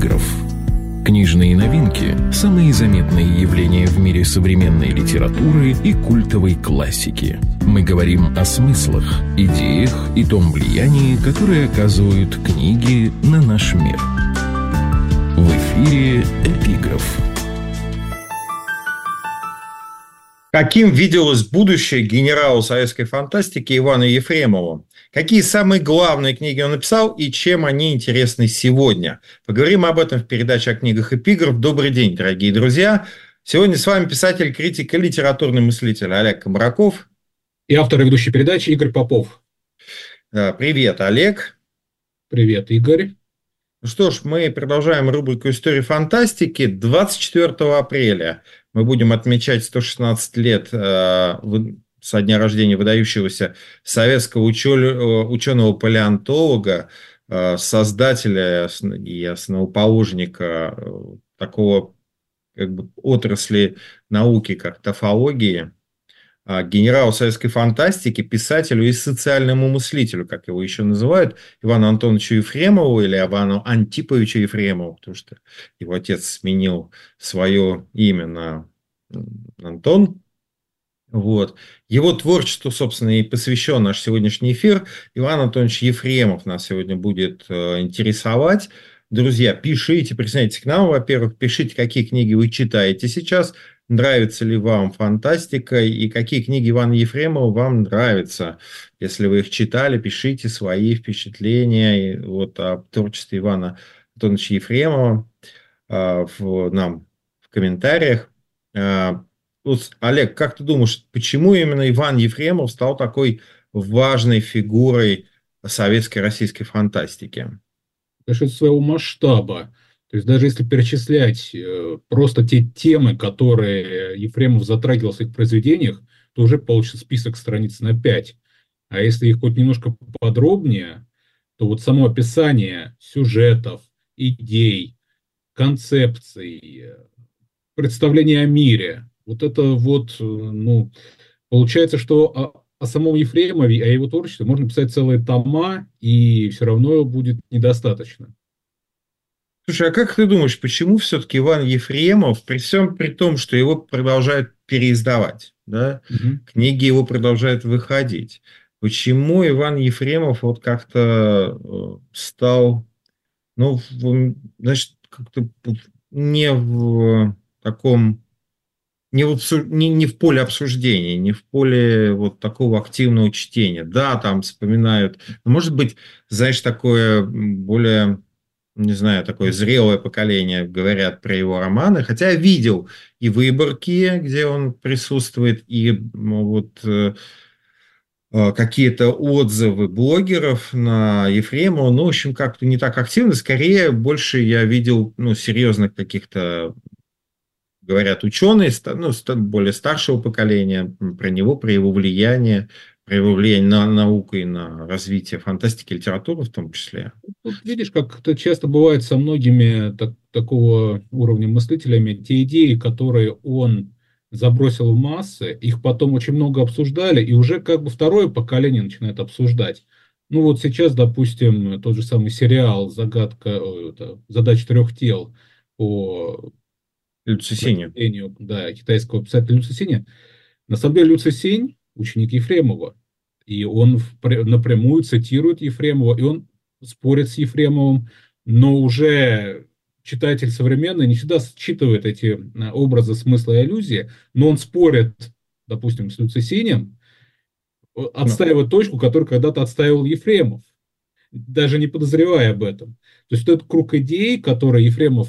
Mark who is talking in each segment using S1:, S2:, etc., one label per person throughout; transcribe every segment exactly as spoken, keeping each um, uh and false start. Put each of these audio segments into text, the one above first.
S1: «Эпиграф». Книжные новинки – самые заметные явления в мире современной литературы и культовой классики. Мы говорим о смыслах, идеях и том влиянии, которое оказывают книги на наш мир. В эфире «Эпиграф».
S2: Каким виделось будущее генерала советской фантастики Ивана Ефремова? Какие самые главные книги он написал и чем они интересны сегодня? Поговорим об этом в передаче о книгах «Эпиграф». Добрый день, дорогие друзья. Сегодня с вами писатель, критик и литературный мыслитель Олег Комараков.
S3: И автор и ведущий передачи Игорь Попов.
S2: Привет, Олег.
S3: Привет, Игорь.
S2: Ну что ж, мы продолжаем рубрику «Истории фантастики». двадцать четвёртого апреля мы будем отмечать сто шестнадцать лет э, со дня рождения выдающегося советского ученого-палеонтолога, э, создателя и основоположника такого как бы отрасли науки, как тафологии, генералу советской фантастики, писателю и социальному мыслителю, как его еще называют, Ивану Антоновичу Ефремову или Ивану Антиповичу Ефремову, потому что его отец сменил свое имя на Антон. Вот. Его творчеству, собственно, и посвящен наш сегодняшний эфир. Иван Антонович Ефремов нас сегодня будет интересовать. Друзья, пишите, присоединяйтесь к нам, во-первых, пишите, какие книги вы читаете сейчас, нравится ли вам фантастика и какие книги Ивана Ефремова вам нравятся. Если вы их читали, пишите свои впечатления вот, о творчестве Ивана Антоновича Ефремова э, в, нам в комментариях. Э, вот, Олег, как ты думаешь, почему именно Иван Ефремов стал такой важной фигурой советской российской фантастики?
S3: Конечно, своего масштаба. То есть даже если перечислять э, просто те темы, которые Ефремов затрагивал в своих произведениях, то уже получится список страниц на пять. А если их хоть немножко подробнее, то вот само описание сюжетов, идей, концепций, представления о мире, вот это вот, ну, получается, что о, о самом Ефремове, о его творчестве можно писать целые тома, и все равно будет недостаточно.
S2: Слушай, а как ты думаешь, почему все-таки Иван Ефремов, при всем при том, что его продолжают переиздавать, да, угу. книги его продолжают выходить, почему Иван Ефремов вот как-то стал, ну, в, значит, как-то не в таком, не в, не, не в поле обсуждения, не в поле вот такого активного чтения. Да, там вспоминают, может быть, знаешь, такое более... не знаю, такое зрелое поколение говорят про его романы, хотя я видел и выборки, где он присутствует, и вот э, какие-то отзывы блогеров на Ефремова, ну, в общем, как-то не так активно, скорее больше я видел, ну, серьезных каких-то, говорят, ученые, ну, более старшего поколения, про него, про его влияние, про его влияние на науку и на развитие фантастики и литературы в том числе.
S3: Тут видишь, как это часто бывает со многими так, такого уровня мыслителями, те идеи, которые он забросил в массы, их потом очень много обсуждали, и уже как бы второе поколение начинает обсуждать. Ну вот сейчас, допустим, тот же самый сериал «Загадка», это, «Задача трех тел» по
S2: Лю Цисиню.
S3: Да, китайского писателя Лю Цисиня. На самом деле Лю Цисинь ученик Ефремова, и он напрямую цитирует Ефремова, и он спорит с Ефремовым, но уже читатель современный не всегда считывает эти образы, смысла и аллюзии, но он спорит, допустим, с Лю Цисинем, отстаивает точку, которую когда-то отстаивал Ефремов, даже не подозревая об этом. То есть этот круг идей, который Ефремов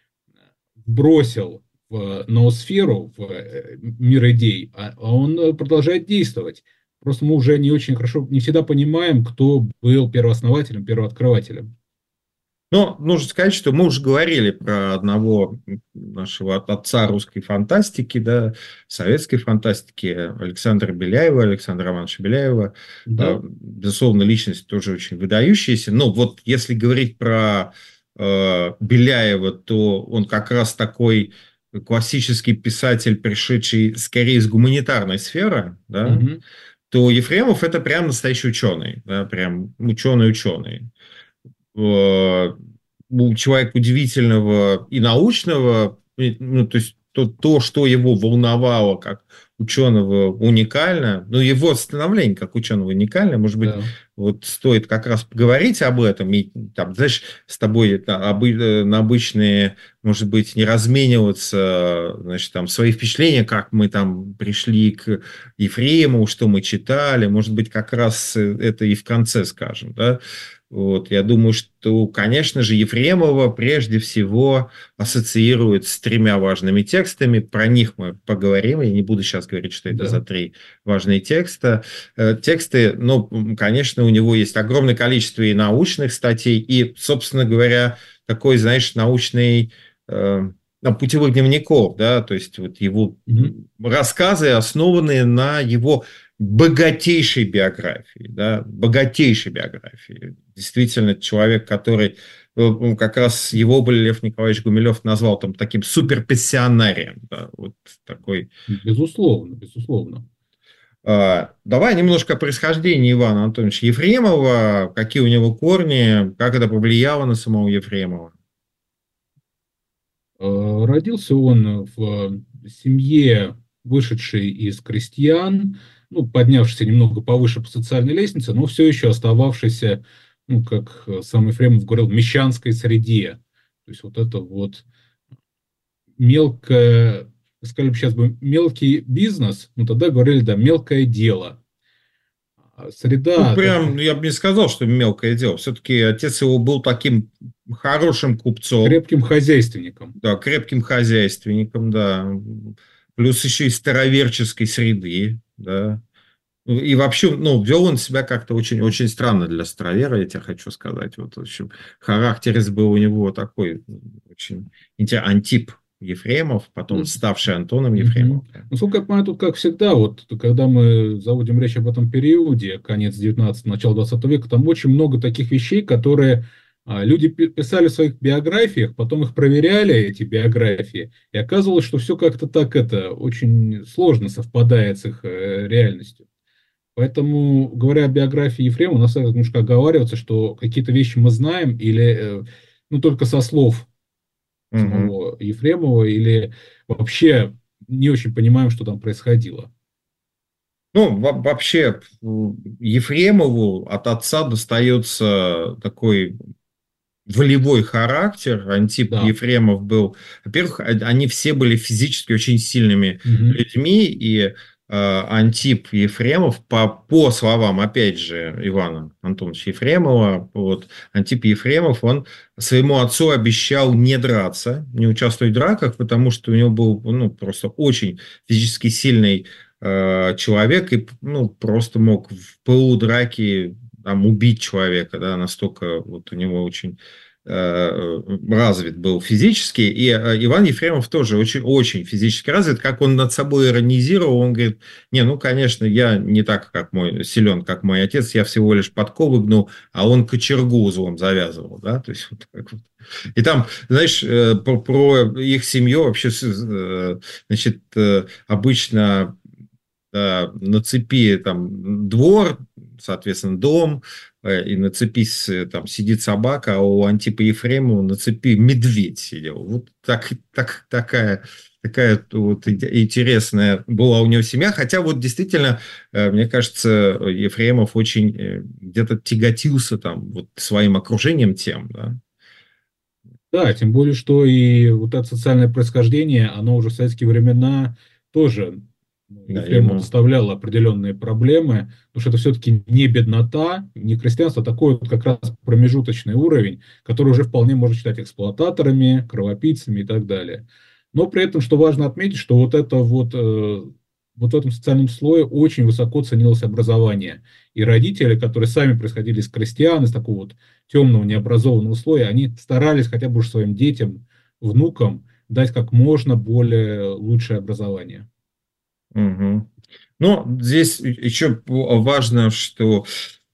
S3: бросил в ноосферу, в мир идей, а он продолжает действовать. Просто мы уже не очень хорошо, не всегда понимаем, кто был первоооснователем, первооткрывателем.
S2: Ну, нужно сказать, что мы уже говорили про одного нашего отца русской фантастики, да, советской фантастики, Александра Беляева, Александра Романовича Беляева. Да. Безусловно, личность тоже очень выдающаяся. Но вот если говорить про э, Беляева, то он как раз такой классический писатель, пришедший скорее из гуманитарной сферы, да, угу. то Ефремов это прям настоящий ученый, да, прям ученый-ученый. человек удивительного и научного, ну, то есть то, то, что его волновало как ученого уникально, ну, его становление как ученого уникально, может быть,
S3: Да.
S2: вот стоит как раз поговорить об этом, и, там, знаешь, с тобой на обычные, может быть, не размениваться, значит, там, свои впечатления, как мы там пришли к Ефремову, что мы читали, может быть, как раз это и в конце скажем, да. Вот, я думаю, что, конечно же, Ефремова прежде всего ассоциирует с тремя важными текстами. Про них мы поговорим. Я не буду сейчас говорить, что это
S3: Да.
S2: за три важные текста. Тексты, ну, конечно, у него есть огромное количество и научных статей, и, собственно говоря, такой, знаешь, научный... Э, путевых дневников, да, то есть вот его
S3: Мгм.
S2: рассказы, основанные на его богатейшей биографии, да, богатейшей биографии. Действительно, человек, который, ну, как раз его бы Лев Николаевич Гумилев назвал там таким суперпассионарием, да, вот такой.
S3: Безусловно, безусловно.
S2: А, давай немножко о происхождении Ивана Антоновича Ефремова, какие у него корни, как это повлияло на самого Ефремова.
S3: Родился он в семье, вышедшей из крестьян, ну, поднявшийся немного повыше по социальной лестнице, но все еще остававшийся, ну, как сам Ефремов говорил, в мещанской среде. То есть вот это вот мелкое, сказали бы сейчас бы мелкий бизнес, ну, тогда говорили, да, мелкое дело. Среда...
S2: Ну, прям, я бы не сказал, что мелкое дело. Все-таки отец его был таким хорошим купцом.
S3: Крепким хозяйственником.
S2: Да, крепким хозяйственником, да. Плюс еще и староверческой среды, да. И вообще, ну, вел он себя как-то очень, очень странно для старовера, я тебе хочу сказать. Вот, в общем, характер был у него такой, очень интересный, Антип Ефремов, потом ставший Антоном Ефремовым.
S3: Насколько я понимаю, тут, как всегда, вот, когда мы заводим речь об этом периоде, конец девятнадцатого, начало двадцатого века, там очень много таких вещей, которые а, люди писали в своих биографиях, потом их проверяли, эти биографии, и оказывалось, что все как-то так это очень сложно совпадает с их э, реальностью. Поэтому, говоря о биографии Ефремова, у нас надо немножко оговариваться, что какие-то вещи мы знаем или, э, ну, только со слов самого угу. Ефремова, или вообще не очень понимаем, что там происходило.
S2: Ну, вообще, Ефремову от отца достается такой волевой характер. Антип да. Ефремов был... Во-первых, они все были физически очень сильными угу. людьми, и Антип Ефремов, по, по словам, опять же, Ивана Антоновича Ефремова, вот, Антип Ефремов, он своему отцу обещал не драться, не участвовать в драках, потому что у него был, ну, просто очень физически сильный э, человек, и, ну, просто мог в пылу драки там, убить человека, да, настолько вот у него очень развит был физически, и Иван Ефремов тоже очень, очень физически развит, как он над собой иронизировал, он говорит, не, ну, конечно, я не так, как мой, силен, как мой отец, я всего лишь подковы гну, а он кочергу узлом завязывал, да, то есть вот так вот. И там, знаешь, про, про их семью вообще, значит, обычно да, на цепи там двор, соответственно, дом, и на цепи там сидит собака, а у Антипа Ефремова на цепи медведь сидел. Вот так, так, такая, такая вот интересная была у него семья. Хотя вот действительно, мне кажется, Ефремов очень где-то тяготился там вот своим окружением тем, да.
S3: Да, тем более, что и вот это социальное происхождение, оно уже в советские времена тоже Ефремову да, доставляло определенные проблемы, потому что это все-таки не беднота, не крестьянство, а такой вот как раз промежуточный уровень, который уже вполне можно считать эксплуататорами, кровопийцами и так далее. Но при этом, что важно отметить, что вот это вот, э, вот в этом социальном слое очень высоко ценилось образование. И родители, которые сами происходили из крестьян, из такого вот темного, необразованного слоя, они старались хотя бы уж своим детям, внукам дать как можно более лучшее образование.
S2: Угу. Ну, здесь еще важно, что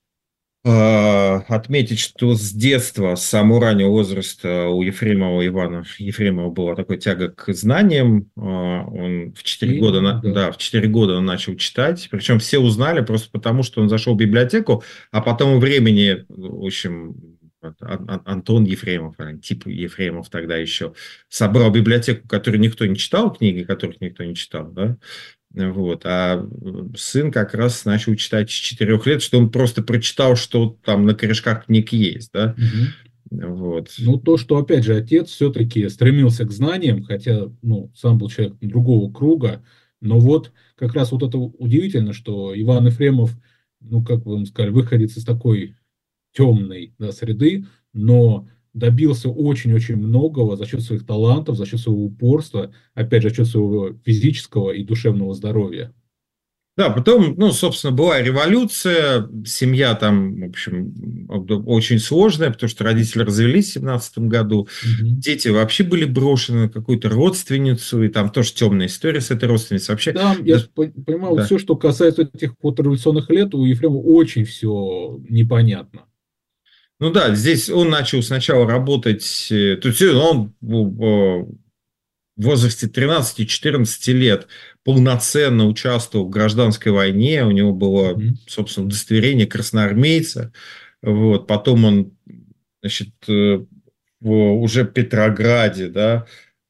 S2: э, отметить, что с детства, с самого раннего возраста у Ефремова Ивана Ефремова была такая тяга к знаниям. Э, он в четыре года, да. Да, в четыре года он начал читать. Причем все узнали просто потому, что он зашел в библиотеку, а потом времени, в общем, Антон Ефремов, тип Ефремов тогда еще, собрал библиотеку, которую никто не читал, книги, которых никто не читал, да, вот, а сын как раз начал читать с четырех лет, что он просто прочитал, что там на корешках книг есть, да,
S3: Угу.
S2: вот.
S3: Ну, то, что, опять же, отец все-таки стремился к знаниям, хотя, ну, сам был человек другого круга, но вот как раз вот это удивительно, что Иван Ефремов, ну, как вы сказали, выходец из такой темной, да, среды, но добился очень-очень многого за счет своих талантов, за счет своего упорства, опять же, за счет своего физического и душевного здоровья.
S2: Да, потом, ну, собственно, была революция, семья там, в общем, очень сложная, потому что родители развелись в семнадцатом году,
S3: Угу.
S2: дети вообще были брошены на какую-то родственницу, и там тоже темная история с этой родственницей. Вообще,
S3: Да, я
S2: да,
S3: понимаю,
S2: да.
S3: все, что касается этих вот революционных лет, у Ефремова очень все непонятно.
S2: Ну да, здесь он начал сначала работать, то есть он в возрасте тринадцати-четырнадцати лет полноценно участвовал в гражданской войне, у него было,
S3: Угу.
S2: собственно, удостоверение красноармейца, вот, потом он, значит, в уже в Петрограде, да,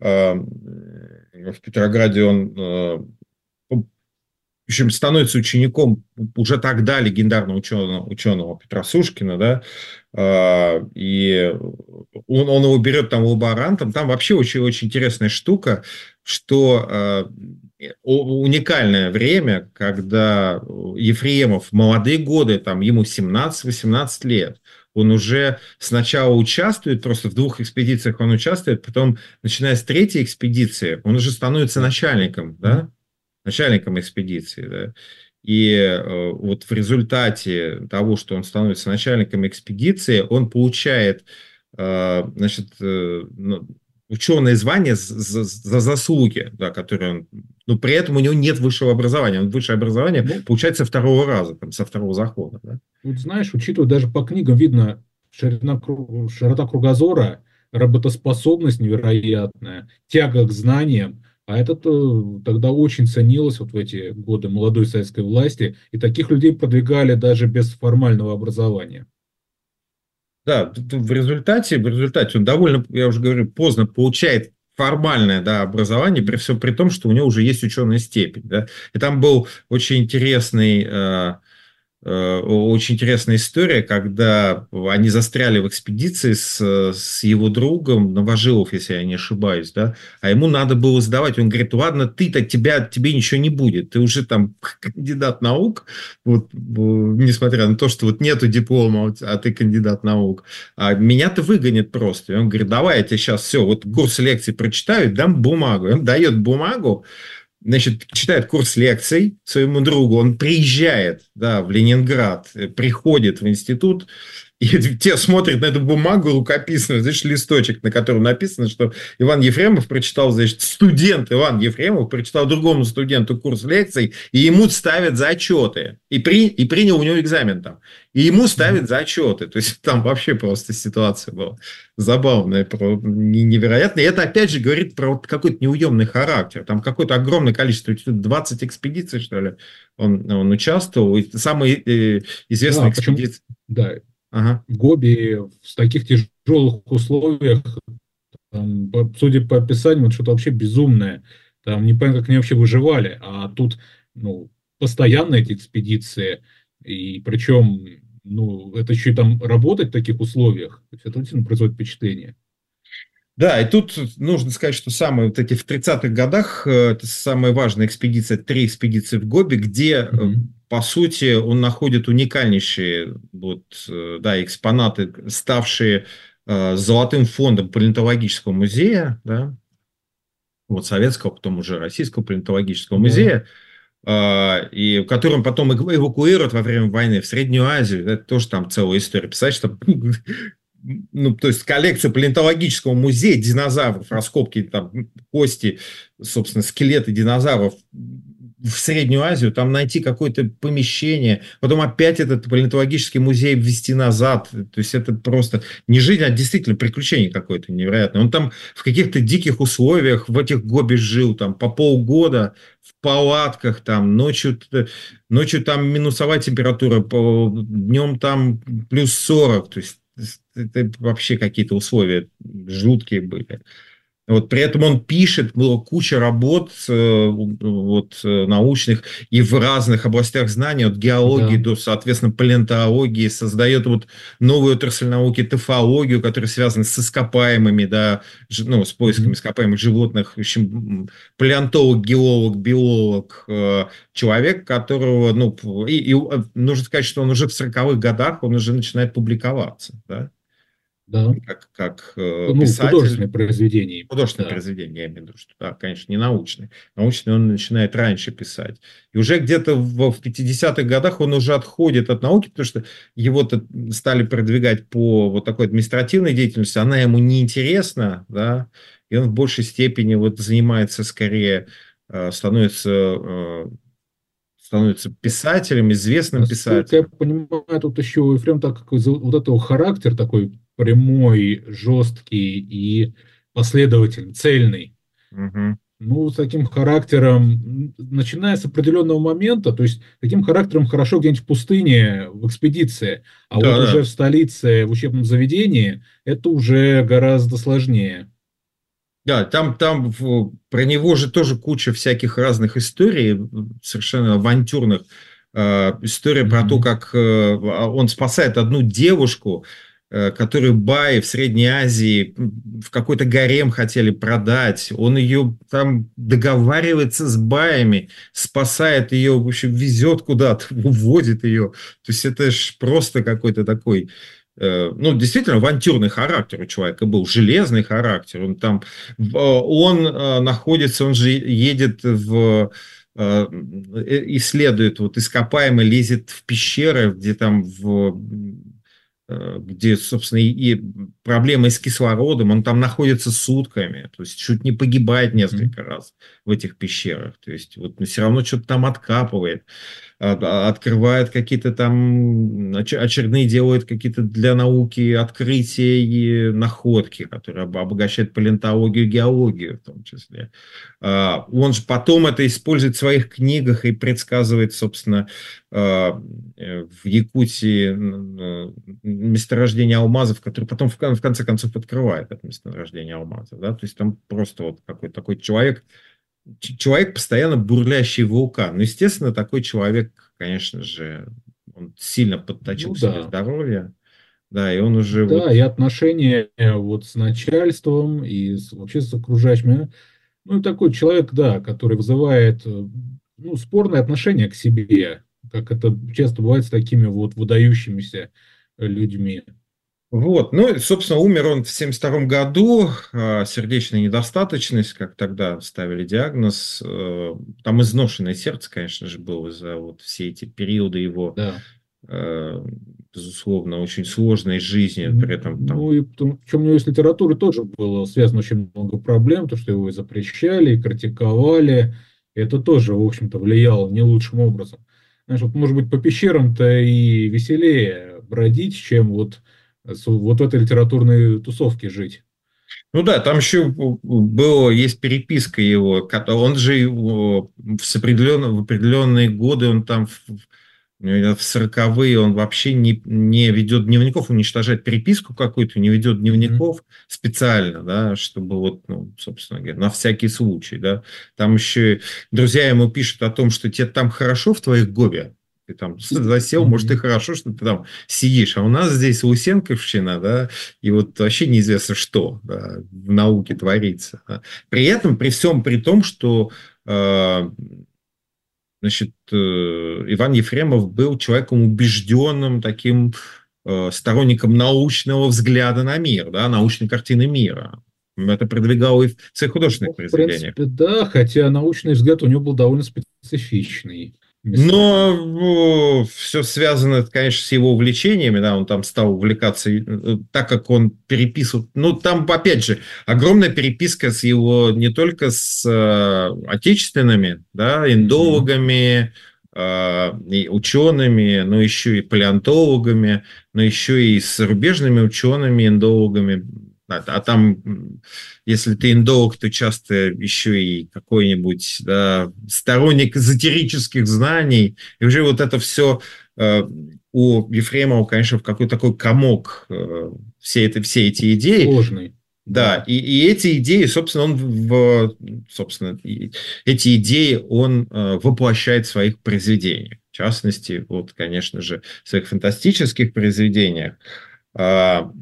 S2: в Петрограде он, в общем, становится учеником уже тогда легендарного ученого, ученого Петра Сушкина, да, и он, он его берет там лаборантом. Там вообще очень-очень интересная штука, что уникальное время, когда Ефремов в молодые годы, там, ему семнадцать-восемнадцать лет, он уже сначала участвует, просто в двух экспедициях он участвует, потом, начиная с третьей экспедиции, он уже становится начальником, да, начальником экспедиции, да, и э, вот в результате того, что он становится начальником экспедиции, он получает, э, значит, э, ну, ученое звание за, за заслуги, да, которые он, но при этом у него нет высшего образования, он высшее образование
S3: Ну,
S2: получается второго раза, там, со второго захода, да.
S3: вот знаешь, учитывая даже по книгам, видно ширина, широта кругозора, работоспособность невероятная, тяга к знаниям. А это тогда очень ценилось вот в эти годы молодой советской власти, и таких людей продвигали даже без формального образования.
S2: Да, в результате, в результате он довольно, я уже говорю, поздно получает формальное, да, образование, при всем при том, что у него уже есть ученая степень. Да. И там был очень интересный... Э, Очень интересная история, когда они застряли в экспедиции с, с его другом Новожилов, если я не ошибаюсь, да, а ему надо было сдавать. Он говорит, ладно, ты-то, тебя, тебе ничего не будет, ты уже там кандидат наук, вот, несмотря на то, что вот нету диплома, а ты кандидат наук, а меня-то выгонят просто. И он говорит, давай я тебе сейчас все, вот курс лекций прочитаю, дам бумагу. И он дает бумагу, значит, читает курс лекций своему другу, он приезжает, да, в Ленинград, приходит в институт, и те смотрят на эту бумагу рукописную, значит, листочек, на котором написано, что Иван Ефремов прочитал, значит, студент Иван Ефремов прочитал другому студенту курс лекций, и ему ставят зачеты, и, при, и принял у него экзамен там, и ему ставят зачеты, то есть там вообще просто ситуация была забавная, невероятная, и это опять же говорит про вот какой-то неуемный характер, там какое-то огромное количество, двадцать экспедиций, что ли, он, он участвовал, и самые э, известные
S3: Да, причем,
S2: экспедиции.
S3: да,
S2: Ага.
S3: в Гоби в таких тяжелых условиях, там, судя по описанию, это что-то вообще безумное. Там не понятно, как они вообще выживали. А тут, ну, постоянно эти экспедиции. И причем, ну, это еще и там работать в таких условиях. То есть это действительно производит впечатление.
S2: Да, и тут нужно сказать, что самые вот эти в тридцатых годах, это самая важная экспедиция, три экспедиции в Гоби, где, mm-hmm. по сути, он находит уникальнейшие вот, да, экспонаты, ставшие э, золотым фондом палеонтологического музея, да, вот советского, потом уже российского палеонтологического mm-hmm. музея, э, и в котором потом эвакуируют во время войны в Среднюю Азию. Это тоже там целая история. Писать, что... Ну, то есть коллекцию палеонтологического музея динозавров, раскопки, там, кости, собственно, скелеты динозавров в Среднюю Азию, там найти какое-то помещение, потом опять этот палеонтологический музей ввести назад. То есть это просто не жизнь, а действительно приключение какое-то невероятное. Он там в каких-то диких условиях в этих Гоби жил, там, по полгода в палатках, там, ночью, ночью там минусовая температура, днем там плюс сорок, то есть это вообще какие-то условия жуткие были. Вот при этом он пишет было куча работ вот, научных и в разных областях знаний, от геологии
S3: Да.
S2: до, соответственно, палеонтологии, создает вот новую отрасль науки, тофологию, которая связана с ископаемыми, да, ну, с поисками
S3: Мгм.
S2: ископаемых животных. В общем, палеонтолог, геолог, биолог, человек, которого, ну, и, и нужно сказать, что он уже в сороковых годах, он уже начинает публиковаться, да,
S3: Да.
S2: как, как
S3: Ну,
S2: писатель.
S3: художественные произведения.
S2: Художественное
S3: Да.
S2: произведение, я имею в виду, что, да, конечно, не научный. Научный он начинает раньше писать. И уже где-то в, в пятидесятых годах он уже отходит от науки, потому что его-то стали продвигать по вот такой административной деятельности, она ему неинтересна, да, и он в большей степени вот занимается скорее, становится, становится писателем, известным
S3: Насколько я
S2: писателем.
S3: понимаю, тут еще у Ефрема так как вот этого характер такой прямой, жесткий и последовательный, цельный.
S2: Угу.
S3: Ну, с таким характером, начиная с определенного момента, то есть таким характером хорошо где-нибудь в пустыне, в экспедиции, а
S2: Да,
S3: вот уже
S2: да.
S3: в столице, в учебном заведении, это уже гораздо сложнее.
S2: Да, там, там в- про него же тоже куча всяких разных историй, совершенно авантюрных. Э, история про то,
S3: Мгм.
S2: как э, он спасает одну девушку, э, которую баи в Средней Азии в какой-то гарем хотели продать. Он ее там договаривается с баями, спасает ее, в общем, везет куда-то, уводит ее. То есть это ж просто какой-то такой... э, Ну, действительно, авантюрный характер у человека был, железный характер. Он там он э, находится, он же едет в э, исследует вот ископаемый, лезет в пещеры, где там в э, где, собственно, и и проблемы с кислородом, он там находится сутками, то есть чуть не погибает
S3: Мгм.
S2: несколько раз в этих пещерах, то есть вот, но все равно что-то там откапывает, а- открывает какие-то там оч- очередные, делает какие-то для науки открытия и находки, которые об- обогащают палеонтологию и геологию в том числе. А, Он же потом это использует в своих книгах и предсказывает, собственно, а, э, в Якутии м, месторождение алмазов, которые потом в кон- в конце концов открывает это месторождение алмазов. Да? То есть там просто вот какой-то такой человек, ч- человек, постоянно бурлящий вулкан. Ну, естественно, такой человек, конечно же, он сильно подточил
S3: Ну
S2: себе
S3: да.
S2: здоровье, да, и он уже
S3: Да,
S2: вот...
S3: и отношения э, вот с начальством и с- вообще с окружающими. Ну, такой человек, да, который вызывает э, ну, спорное отношение к себе, как это часто бывает с такими вот выдающимися э, людьми.
S2: Вот, ну, и, собственно, умер он в семьдесят втором году, а, сердечная недостаточность, как тогда ставили диагноз, э, там изношенное сердце, конечно же, было за вот все эти периоды его,
S3: Да.
S2: э, безусловно, очень сложной жизни, при этом там...
S3: Ну и потом, причем у него с литературой тоже было связано очень много проблем, то, что его и запрещали, и критиковали. Это тоже, в общем-то, влияло не лучшим образом. Знаешь, вот, может быть, по пещерам-то и веселее бродить, чем вот, с- вот в этой литературной тусовке жить.
S2: Ну да, там еще было, есть переписка его, кото- он же его с определенного, в определенные годы, он там в, в сороковые, он вообще не, не ведет дневников, уничтожает переписку какую-то, не ведет
S3: Мгм.
S2: дневников специально, да, чтобы вот, ну, собственно говоря, на всякий случай, да. Там еще и друзья ему пишут о том, что тебе там хорошо в твоих гобе, ты там засел, может, и
S3: Мгм.
S2: хорошо, что ты там сидишь, а у нас здесь Лысенковщина, да, и вот вообще неизвестно, что, да, в науке творится. Да. При этом, при всем при том, что э, значит, э, Иван Ефремов был человеком убежденным, таким э, сторонником научного взгляда на мир, да, научной картины мира. Это продвигал и в своих художественных
S3: Ну, в
S2: произведениях.
S3: принципе, да, хотя научный взгляд у него был довольно специфичный местами.
S2: Но все связано, конечно, с его увлечениями, да, он там стал увлекаться, э, так как он переписывал, ну, там, опять же, огромная переписка с его, не только с э, отечественными, да,
S3: Мгм.
S2: индологами, э, и учеными, но еще и палеонтологами, но еще и с зарубежными учеными, индологами, а, а там, м, если ты индолог, то часто еще и какой-нибудь, да, сторонник эзотерических знаний. И уже вот это все у Ефремова, конечно, в какой-то такой комок э, все, это, все эти идеи.
S3: Сложный.
S2: Да,
S3: Да.
S2: и, и эти идеи, собственно, он в, собственно, и, эти идеи он э, воплощает в своих произведениях. В частности, вот, конечно же, в своих фантастических произведениях. А,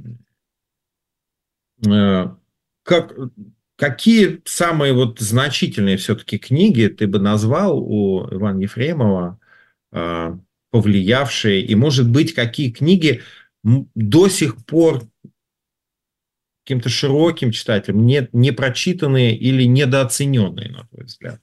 S2: э, как, какие самые вот значительные все-таки книги ты бы назвал у Ивана Ефремова, э, повлиявшие, и, может быть, какие книги м, до сих пор каким-то широким читателям, не, не прочитанные или недооцененные, на твой взгляд?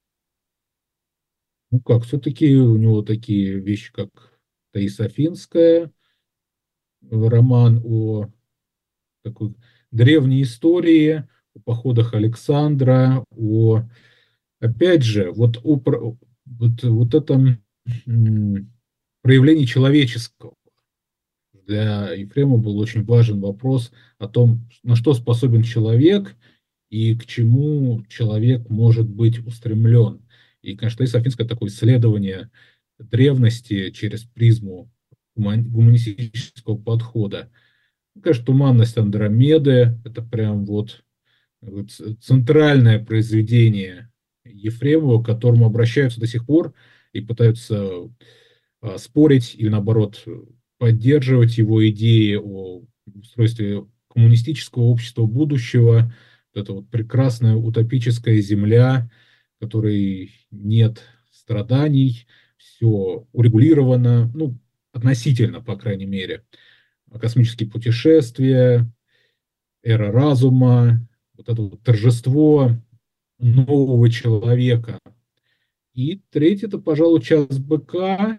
S3: Ну как, все-таки у него такие вещи, как Таис Афинская, роман о такой древней истории, о походах Александра, о, опять же, вот о про- вот, вот этом м, проявлении человеческого. Для Ефрема был очень важен вопрос о том, на что способен человек и к чему человек может быть устремлен. И, конечно, Таис Афинская такое исследование древности через призму гумани- гуманистического подхода. Ну, конечно, «Туманность Андромеды» — это прям вот вот ц- центральное произведение Ефремова, к которому обращаются до сих пор и пытаются а, спорить или, наоборот, поддерживать его идеи о устройстве коммунистического общества будущего. Вот это вот прекрасная утопическая земля, в которой нет страданий, все урегулировано, ну, относительно, по крайней мере. Космические путешествия, эра разума, вот это вот торжество нового человека. И третий — это, пожалуй, «Час быка»,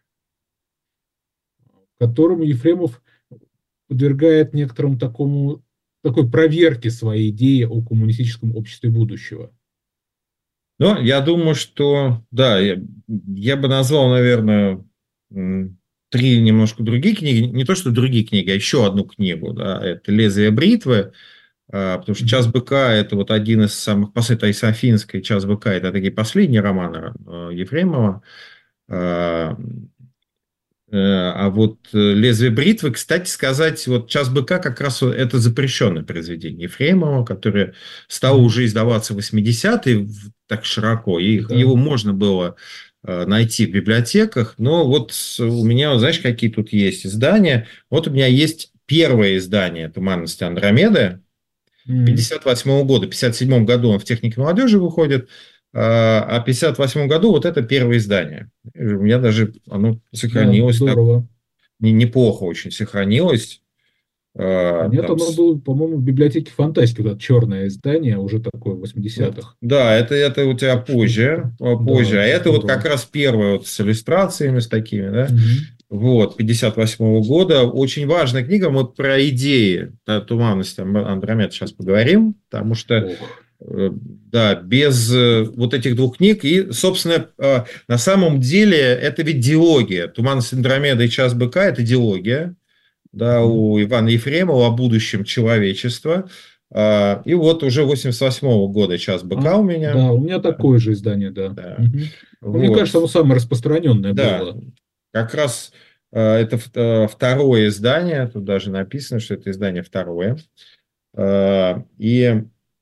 S3: которому Ефремов подвергает некоторому такому, такой проверке своей идеи о коммунистическом обществе будущего.
S2: Ну, я думаю, что, да, я, я бы назвал, наверное, м, три немножко другие книги. Не то, что другие книги, а еще одну книгу. Да, это «Лезвие бритвы», а, потому что «Час
S3: Мгм.
S2: быка» – это вот один из самых, после Таиса Афинской, «Час быка» – это такие последние романы э, Ефремова. А, э, а вот э, «Лезвие бритвы», кстати сказать, вот «Час быка» как раз вот это запрещенное произведение Ефремова, которое стало
S3: Мгм.
S2: уже издаваться в восьмидесятые в- так широко, и
S3: Да.
S2: его можно было э, найти в библиотеках, но вот с- у меня, вот знаешь, какие тут есть издания? Вот у меня есть первое издание «Туманности Андромеды»,
S3: Мгм.
S2: пятьдесят восьмого года. В пятьдесят седьмом году он в «Технике молодежи» выходит, а а в пятьдесят восьмом году вот это первое издание. У меня даже оно
S3: Да,
S2: сохранилось так,
S3: здорово.
S2: не- неплохо очень сохранилось. А,
S3: Нет,
S2: там,
S3: оно
S2: с-
S3: было, по-моему, в библиотеке фантастики, вот это черное издание, уже такое в
S2: ну,
S3: восьмидесятых.
S2: да, это, это у тебя
S3: Так что,
S2: позже, а, позже.
S3: да,
S2: А это вот как
S3: здорово.
S2: раз первое вот с иллюстрациями, с такими, да.
S3: Мгм.
S2: Вот, пятьдесят восьмого года. Очень важная книга. Мы про идеи да, «Туманности Андромеды» сейчас поговорим, потому что
S3: Ох.
S2: Э, да, без э, вот этих двух книг. И, собственно, э, на самом деле это ведь диалогия. «Туманность Андромеды» и «Час быка» – это диалогия, да,
S3: Мгм.
S2: у Ивана Ефремова о будущем человечества. А, И вот уже восемьдесят восьмого года «Час быка»
S3: А,
S2: у меня.
S3: да, у меня
S2: Да,
S3: такое же издание, да.
S2: да.
S3: Мгм. Ну, мне
S2: Вот,
S3: кажется, оно самое распространенное
S2: да,
S3: было.
S2: как раз э, это в- э, второе издание, тут даже написано, что это издание второе. Э, И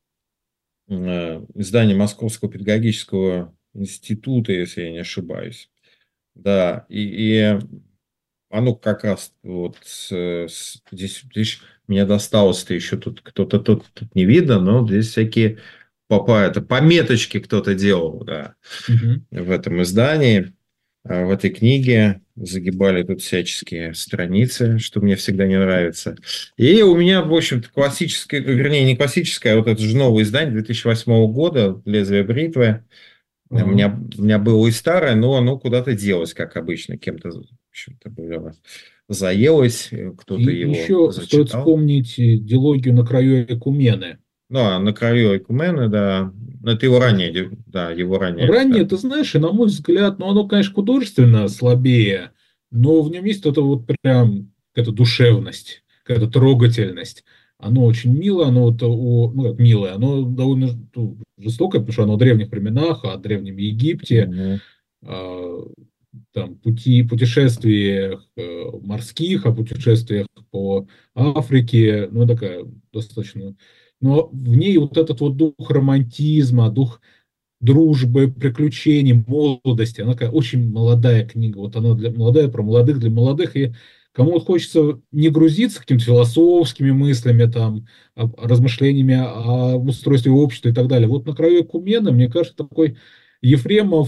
S2: э, издание Московского педагогического института, если я не ошибаюсь. Да, и, и оно как раз вот с- с- здесь, здесь мне досталось-то еще тут кто-то тут, тут не видно, но здесь всякие папа, это пометочки кто-то делал, да,
S3: Мгм.
S2: в этом издании. А в этой книге загибали тут всяческие страницы, что мне всегда не нравится. И у меня, в общем-то, классическое, вернее, не классическое, а вот это же новое издание две тысячи восьмого года «Лезвие бритвы». У
S3: Ага.
S2: меня, у меня было и старое, но оно куда-то делось, как обычно. Кем-то, в общем-то, было заелось,
S3: И
S2: кто-то его
S3: еще стоит
S2: зачитал.
S3: вспомнить э, дилогию «На краю Экумены».
S2: Ну, а «На краю Экумены», да, ну, это его ранее,
S3: Тоже.
S2: ди- да, его ранее,
S3: Раннее,
S2: да.
S3: ты знаешь, и на мой взгляд, ну, оно, конечно, художественно слабее, но в нем есть это вот прям какая-то душевность, какая-то трогательность. Оно очень мило, оно вот о, ну, как милое, оно довольно ну, жестокое, потому что оно о древних временах, о Древнем Египте.
S2: Мгм.
S3: А, там, пути, путешествиях э, морских, о путешествиях по Африке, ну, такая достаточно... Но в ней вот этот вот дух романтизма, дух дружбы, приключений, молодости. Она такая очень молодая книга. Вот она для молодая, про молодых, для молодых. И кому вот хочется не грузиться какими-то философскими мыслями, там, размышлениями о устройстве общества и так далее. Вот «На краю Экумена», мне кажется, такой Ефремов,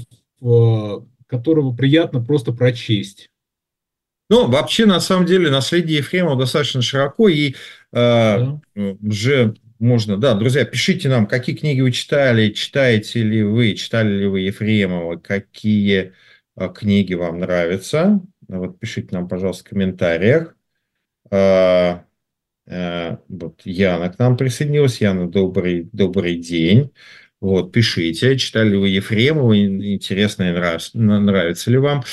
S3: которого приятно просто прочесть.
S2: Ну, вообще, на самом деле, наследие Ефремова достаточно широко, и э,
S3: Да.
S2: уже можно, да, друзья, пишите нам, какие книги вы читали, читаете ли вы, читали ли вы Ефремова, какие э, книги вам нравятся. Вот пишите нам, пожалуйста, в комментариях. Э, э, вот Яна к нам присоединилась. Яна, добрый, добрый день. Вот, пишите, читали ли вы Ефремова, интересно, и нравится, нравится ли вам.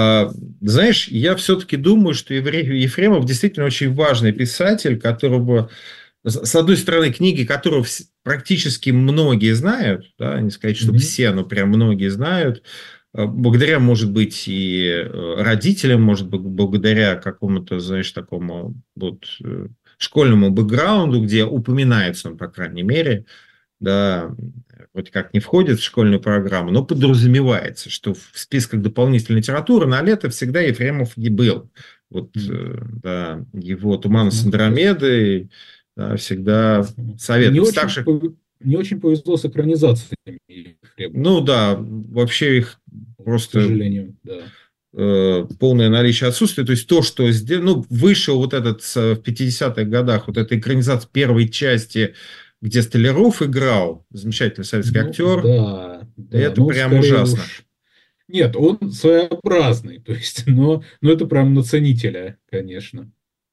S2: Знаешь, я все-таки думаю, что Ефремов действительно очень важный писатель, которого, с одной стороны, книги, которого практически многие знают, да, не сказать, что mm-hmm. все, но прям многие знают, благодаря, может быть, и родителям, может быть, благодаря какому-то, знаешь, такому вот школьному бэкграунду, где упоминается он, по крайней мере, да, вроде как не входит в школьную программу, но подразумевается, что в списках дополнительной литературы на лето всегда Ефремов и был. Вот, mm. да, его «Туман с Андромедой», да, всегда советую.
S3: Не,
S2: Старших...
S3: очень, не очень повезло с экранизациями Ефремова.
S2: Ну да, вообще их просто...
S3: К сожалению, да.
S2: Полное наличие отсутствия. То есть то, что сделано, ну, вышел вот этот в пятидесятых годах, вот эта экранизация первой части, где Столяров играл, замечательный советский
S3: ну,
S2: актер.
S3: Да, да,
S2: это прям ужасно.
S3: Уж... Нет, он своеобразный, то есть, но, но это прям на ценителя, конечно.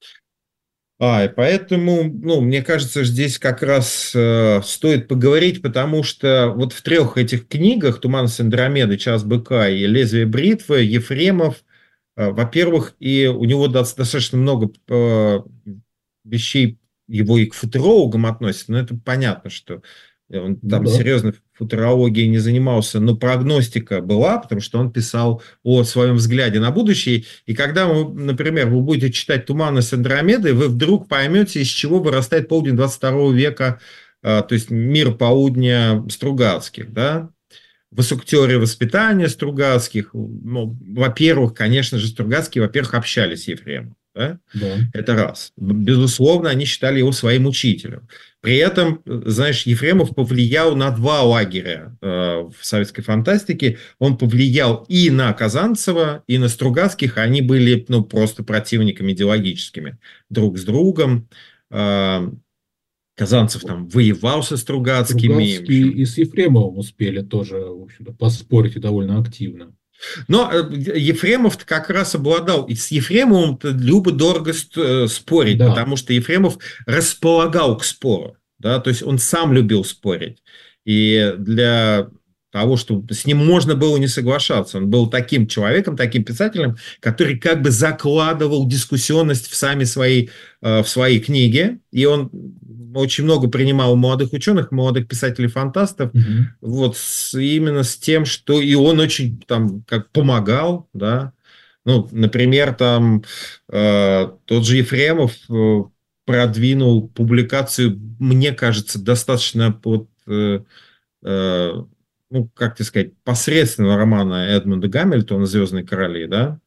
S2: А, и поэтому, ну, мне кажется, здесь как раз э, стоит поговорить, потому что вот в трех этих книгах «Туман с Андромедой», «Час быка» и «Лезвие бритвы» Ефремов, э, во-первых, и у него достаточно много э, вещей, его и к футурологам относят, но это понятно, что он там ну, да. серьезно футурологией не занимался, но прогностика была, потому что он писал о своем взгляде на будущее. И когда, вы, например, вы будете читать «Туман с Андромедой», вы вдруг поймете, из чего вырастает полдень двадцать второго века, то есть мир полудня Стругацких, да? Высокотеория воспитания Стругацких. Ну, во-первых, конечно же, Стругацкие, во-первых, общались с Ефремовым. Да? Да. Это раз. Безусловно, они считали его своим учителем. При этом, знаешь, Ефремов повлиял на два лагеря э, в советской фантастике. Он повлиял и на Казанцева, и на Стругацких. Они были, ну, просто противниками идеологическими друг с другом. Э, Казанцев там воевал со Стругацкими.
S3: Стругацкие и с Ефремовым успели тоже, в общем-то, поспорить и довольно активно.
S2: Но Ефремов как раз обладал, и с Ефремовым-то любо-дорого спорить, да. Потому что Ефремов располагал к спору, да, то есть он сам любил спорить, и для того, чтобы с ним можно было не соглашаться, он был таким человеком, таким писателем, который как бы закладывал дискуссионность в сами свои, в свои книги, и он очень много принимал молодых ученых, молодых писателей-фантастов, угу. Вот с, именно с тем, что и он очень там как помогал, да, ну, например, там э, тот же Ефремов э, продвинул публикацию, мне кажется, достаточно под, э, э, ну, как тебе сказать, посредственного романа Эдмунда Гамильтона «Звездные короли», да,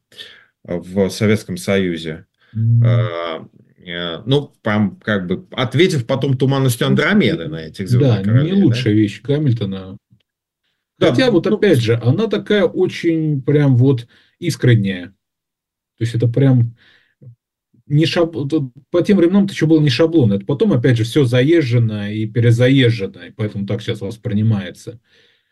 S2: в Советском Союзе. Mm. Ну, как бы ответив потом туманностью Андромеды на этих «Звездных королей».
S3: Да, не лучшая да? вещь Гамильтона. Хотя да, вот ну, опять же, она такая очень прям вот искренняя. То есть это прям не шаб... по тем временам это еще было не шаблон. Это потом опять же все заезжено и перезаезжено, и поэтому так сейчас воспринимается.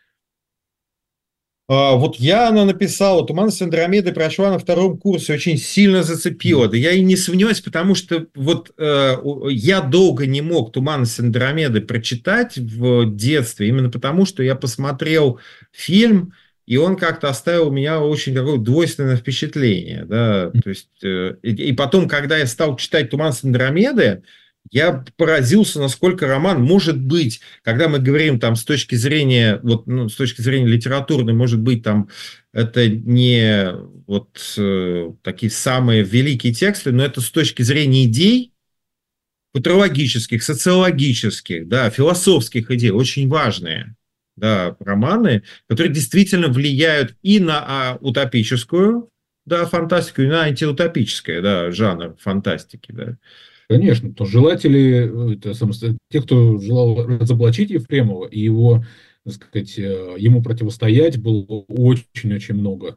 S2: Вот я, она написала, «Туман с Андромедой» прочла на втором курсе, очень сильно зацепила. Да я и не сомневаюсь, потому что вот э, я долго не мог «Туман с Андромедой» прочитать в детстве, именно потому, что я посмотрел фильм, и он как-то оставил у меня очень такое двойственное впечатление. Да? То есть, э, и, и потом, когда я стал читать «Туман с Андромедой», Я поразился, насколько роман может быть, когда мы говорим там с точки зрения, вот, ну, с точки зрения литературной, может быть, там это не вот э, такие самые великие тексты, но это с точки зрения идей, культурологических, социологических, да, философских идей, очень важные, да, романы, которые действительно влияют и на а, утопическую, да, фантастику, и на антиутопическое, да, жанр фантастики, да.
S3: Конечно, то желатели, это, самосто- те, кто желал разоблачить Ефремова и его, так сказать, э, ему противостоять, было очень-очень много.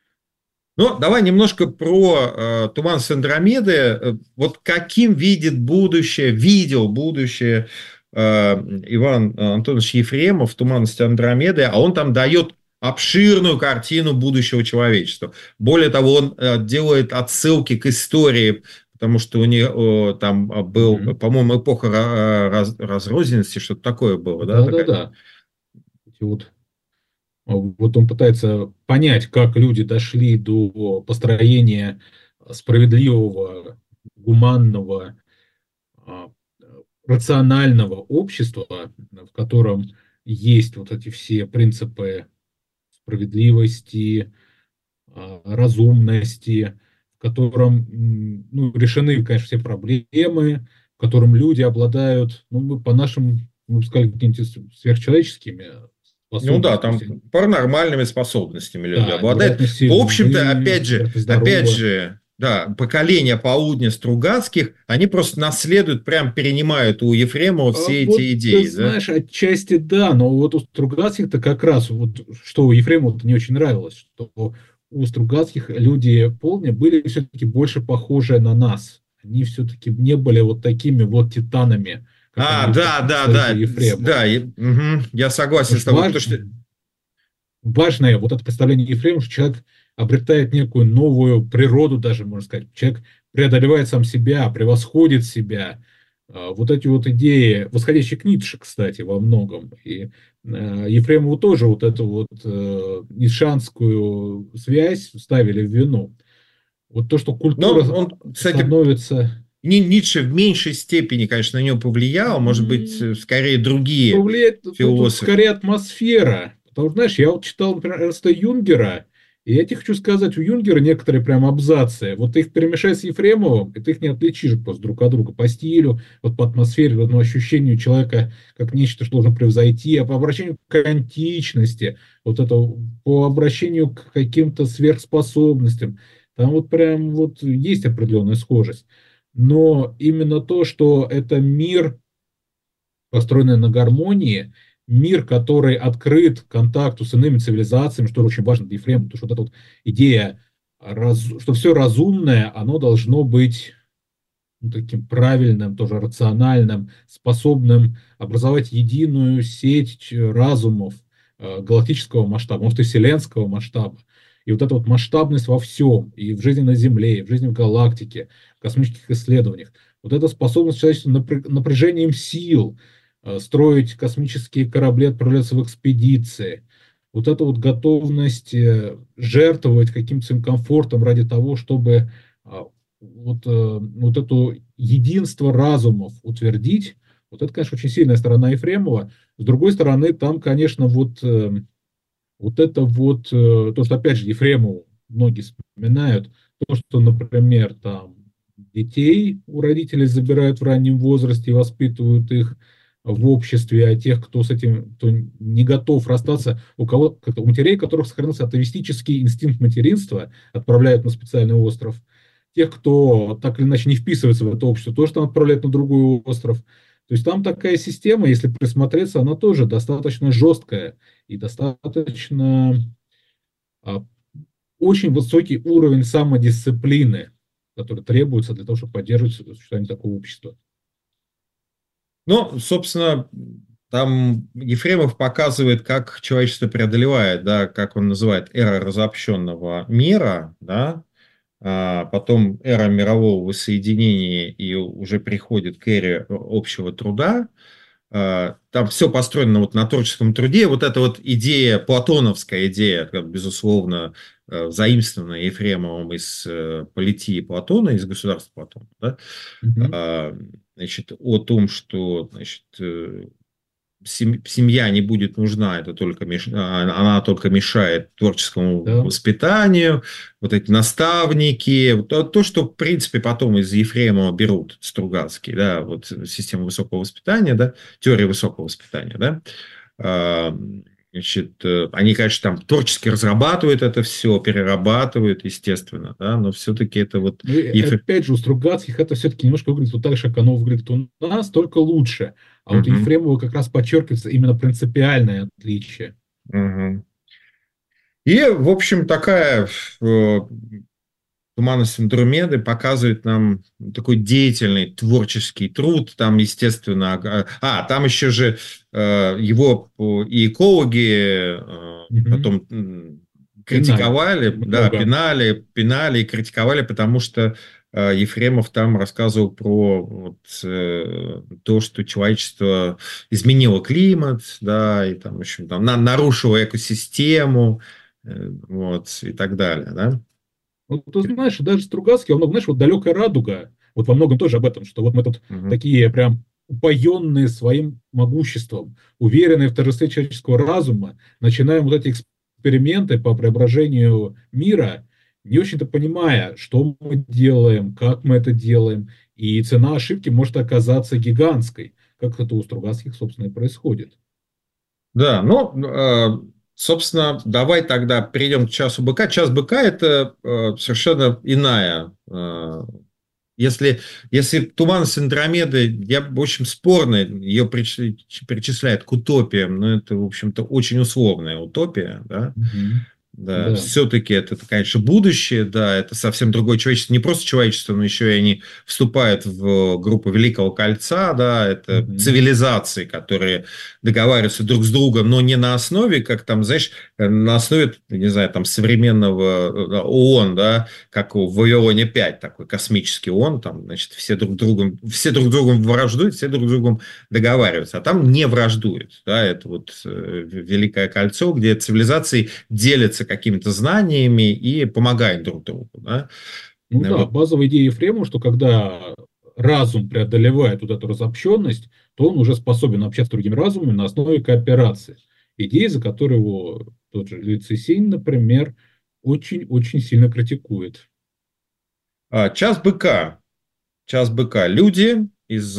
S2: Ну, давай немножко про э, «Туман с Андромеды». Э, Вот каким видит будущее, видел будущее э, Иван Антонович Ефремов в «Туманности Андромеды», а он там дает обширную картину будущего человечества. Более того, он э, делает отсылки к истории, потому что у него э, там был,
S3: Мгм.
S2: по-моему, эпоха ра- раз- разрозненности, что-то такое было, да, такая?
S3: Да-да-да. Эти Вот, а, вот он пытается понять, как люди дошли до построения справедливого, гуманного, а, рационального общества, в котором есть вот эти все принципы справедливости, а, разумности, в котором м, ну, решены, конечно, все проблемы, в котором люди обладают, ну, мы по нашим, ну, сказали, какими-то сверхчеловеческими
S2: Ну да,
S3: способностями.
S2: там
S3: Если-
S2: паранормальными способностями люди
S3: Да,
S2: обладают.
S3: невероятно
S2: В общем-то,
S3: сильны,
S2: опять же,
S3: невероятно
S2: опять
S3: здоровы.
S2: же, да, поколение поудня Стругацких, они просто наследуют, прям перенимают у Ефремова
S3: А
S2: все
S3: вот
S2: эти
S3: ты
S2: идеи, да?
S3: знаешь, отчасти да, но вот у Стругацких-то как раз, вот, что Ефремову не очень нравилось, что у Стругацких люди полдня были все-таки больше похожи на нас. Они все-таки не были вот такими вот титанами, как
S2: А,
S3: они
S2: да, да,
S3: представители
S2: да, да,
S3: Ефремова.
S2: и- мгм, я
S3: Потому
S2: согласен с
S3: что
S2: тобой,
S3: важ-
S2: потому что,
S3: важное вот это представление Ефремова, что человек обретает некую новую природу даже, можно сказать. Человек преодолевает сам себя, превосходит себя. А, Вот эти вот идеи, восходящие к Ницше, кстати, во многом. И э, Ефремову тоже вот эту вот э, ницшанскую связь ставили в вину. Вот то, что
S2: но
S3: культура
S2: он, кстати,
S3: становится...
S2: Ни- Ницше в меньшей степени, конечно, на него повлиял, может быть,
S3: м,
S2: э, скорее другие
S3: Повлияет тут, тут
S2: философы.
S3: скорее атмосфера. Потому что, знаешь, я вот читал, например, Эрнста Юнгера, и я тебе хочу сказать, у Юнгера некоторые прям абзацы, вот ты их перемешай с Ефремовым, и ты их не отличишь просто друг от друга по стилю, вот по атмосфере, по одному ощущению человека как нечто, что должно превзойти, а по обращению к античности, вот это по обращению к каким-то сверхспособностям, там вот прям вот есть определенная схожесть. Но именно то, что это мир, построенная на гармонии, мир, который открыт к контакту с иными цивилизациями, что очень важно для Ефрема, потому что вот эта вот идея, раз- что все разумное, оно должно быть ну, таким правильным, тоже рациональным, способным образовать единую сеть ч- разумов э, галактического масштаба, может и вселенского масштаба. И вот эта вот масштабность во всем, и в жизни на Земле, и в жизни в галактике, в космических исследованиях, вот эта способность человечества напря- напряжением сил э, строить космические корабли, отправляться в экспедиции, вот эта вот готовность э, жертвовать каким-то своим комфортом ради того, чтобы а, вот, э, вот это единство разумов утвердить, вот это, конечно, очень сильная сторона Ефремова. С другой стороны, там, конечно, вот, э, вот это вот, э, то, что, опять же, Ефремову многие вспоминают, то, что, например, там детей у родителей забирают в раннем возрасте и воспитывают их в обществе, а тех, кто с этим, кто не готов расстаться, у кого, как-то у матерей, у которых сохранился атовистический инстинкт материнства, отправляют на специальный остров, тех, кто так или иначе не вписывается в это общество, тоже там отправляют на другой остров. То есть там такая система, если присмотреться, она тоже достаточно жесткая и достаточно а, очень высокий уровень самодисциплины, который требуется для того, чтобы поддерживать существование такого общества.
S2: Ну, собственно, там Ефремов показывает, как человечество преодолевает, да, как он называет, эра разобщенного мира, да, а потом эра мирового воссоединения и уже приходит к эре общего труда. там все построено вот на творческом труде. Вот эта вот идея, платоновская идея, безусловно, заимствованная Ефремовым из «Политии» Платона, из «Государства Платона», да?
S3: Мгм.
S2: Значит, о том, что, значит, семья не будет нужна, это только меш... она только мешает творческому
S3: Да.
S2: воспитанию, вот эти наставники, то, то, что, в принципе, потом из Ефремова берут Стругацкий, да, вот система высокого воспитания, да, теория высокого воспитания, да, значит, они, конечно, там творчески разрабатывают это все, перерабатывают, естественно, да, но все-таки это вот...
S3: Ну, и
S2: Еф...
S3: опять же, у Стругацких это все-таки немножко выглядит вот так же, как оно выглядит у нас, только лучше. А вот у
S2: Угу.
S3: Ефремова как раз подчеркивается именно принципиальное отличие.
S2: Угу. И, в общем, такая э, «Туманность Андромеды» показывает нам такой деятельный творческий труд. Там, естественно... А, а там еще же э, его и экологи э,
S3: Угу.
S2: потом критиковали,
S3: Пинали.
S2: да, пинали, пинали и критиковали, потому что э, Ефремов там рассказывал про вот, э, то, что человечество изменило климат, да, и там, в общем, там, на, нарушило экосистему, э, вот, и так далее, да.
S3: Ну, ты знаешь, даже Стругацкий, он, знаешь, вот «Далекая радуга», вот во многом тоже об этом, что вот мы тут
S2: Угу.
S3: такие прям упоенные своим могуществом, уверенные в торжестве человеческого разума, начинаем вот эти эксперименты по преображению мира, не очень-то понимая, что мы делаем, как мы это делаем, и цена ошибки может оказаться гигантской, как это у Стругацких, собственно, и происходит.
S2: Да, ну, собственно, давай тогда перейдем к часу быка. Час быка – это совершенно иная. Если, если «Туманность Андромеды», я, в общем, спорно ее причисляет к утопиям, но это, в общем-то, очень условная утопия, да.
S3: Угу.
S2: Да,
S3: Да.
S2: все-таки это, конечно, будущее, да, это совсем другое человечество, не просто человечество, но еще и они вступают в группу Великого Кольца, да, это
S3: Угу.
S2: цивилизации, которые договариваются друг с другом, но не на основе, как там, знаешь, на основе, не знаю, там, современного ООН, да, как в Вавилоне пять, такой космический ООН, там, значит, все друг другом, все друг другом враждуют, все друг с другом договариваются, а там не враждуют, да, это вот Великое Кольцо, где цивилизации делятся какими-то знаниями и помогают друг другу. Да?
S3: Ну
S2: Вот.
S3: да, базовая идея Ефремова, что когда разум преодолевает вот эту разобщенность, то он уже способен общаться с другими разумами на основе кооперации. Идея, за которую его тот же Лю Цисинь, например, очень-очень сильно критикует.
S2: Час быка. Час быка. Люди из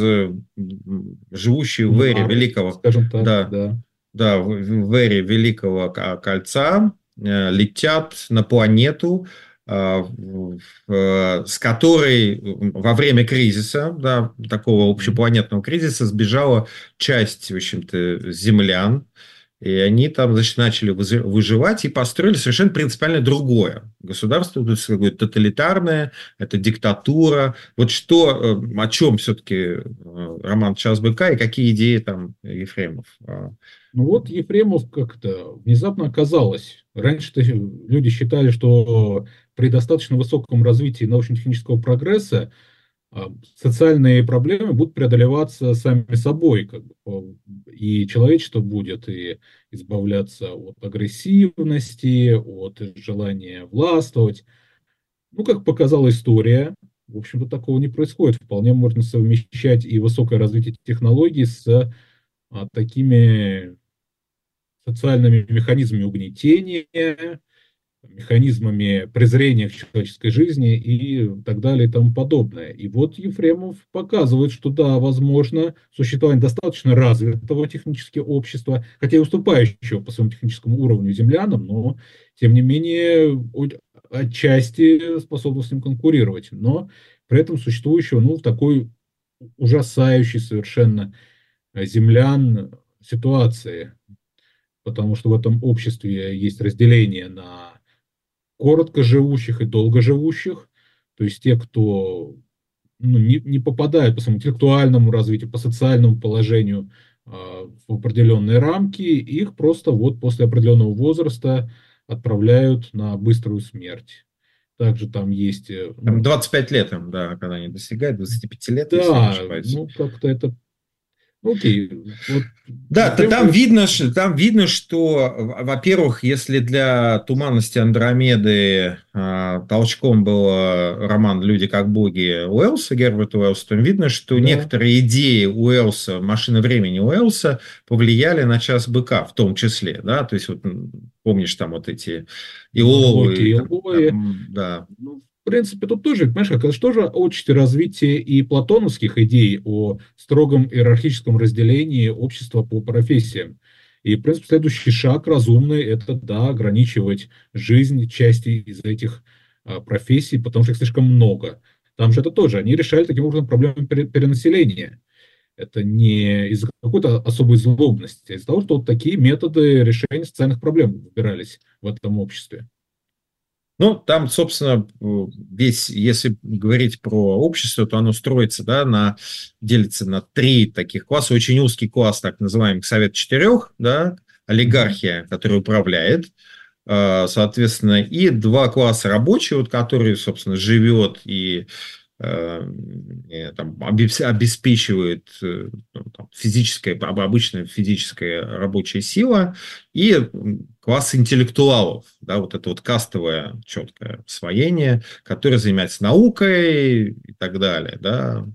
S2: живущие в эре великого,
S3: скажем так,
S2: да,
S3: да.
S2: Да, в эре Великого Кольца летят на планету, с которой во время кризиса, да, такого общепланетного кризиса, сбежала часть, в общем-то, землян, и они там, значит, начали выживать и построили совершенно принципиально другое государство, то есть какое-то тоталитарное, это диктатура. Вот что, о чем все-таки роман «Час быка» и какие идеи там Ефремов?
S3: Ну вот Ефремов как-то внезапно оказалось. Раньше-то люди считали, что при достаточно высоком развитии научно-технического прогресса социальные проблемы будут преодолеваться сами собой, как бы, и человечество будет и избавляться от агрессивности, от желания властвовать. Ну, как показала история, в общем-то, такого не происходит. Вполне можно совмещать и высокое развитие технологий с а, такими социальными механизмами угнетения, механизмами презрения к человеческой жизни и так далее и тому подобное. И вот Ефремов показывает, что да, возможно существование достаточно развитого технически общества, хотя и уступающего по своему техническому уровню землянам, но тем не менее отчасти способно с ним конкурировать, но при этом существующего, ну, в такой ужасающей совершенно землян ситуации, потому что в этом обществе есть разделение на коротко живущих и долго живущих, то есть те, кто ну, не, не попадают по своему интеллектуальному развитию, по социальному положению э, в определенные рамки, их просто вот после определенного возраста отправляют на быструю смерть. Также там есть... Ну,
S2: там двадцать пять лет им, да, когда они достигают, двадцать пять лет,
S3: да,
S2: если не ошибаюсь.
S3: ну как-то это... Окей, вот
S2: Да, то там
S3: например,
S2: видно, ш- там видно, что, в- во-первых, если для «Туманности Андромеды» а, толчком был а, роман «Люди как боги» Уэллса, Герберта Уэллса, то видно, что
S3: да,
S2: некоторые идеи Уэллса, «Машины времени» Уэллса повлияли на «Час быка» в том числе, да, то есть вот м, помнишь там вот эти
S3: Локи
S2: Иоловы,
S3: и
S2: там,
S3: Лои.
S2: там, да.
S3: Ну, в принципе, тут тоже, понимаешь, как это же тоже отчасти развитие и платоновских идей о строгом иерархическом разделении общества по профессиям. И, в принципе, следующий шаг разумный – это, да, ограничивать жизнь части из этих а, профессий, потому что их слишком много. Там же это тоже, они решали таким образом проблему пере- перенаселения. Это не из-за какой-то особой злобности, а из-за того, что вот такие методы решения социальных проблем выбирались в этом обществе.
S2: Ну, там, собственно, весь, если говорить про общество, то оно строится, да, на, делится на три таких класса. Очень узкий класс, так называемый Совет Четырех, да,
S3: Мгм.
S2: олигархия, которая управляет, э, соответственно, и два класса рабочих, вот, которые, собственно, живет и э, э, там, обес- обеспечивает э, ну, там, физическая, об- обычная физическая рабочая сила, и м, класс интеллектуалов, да, вот это вот кастовое четкое освоение, которое занимается наукой и так далее, да.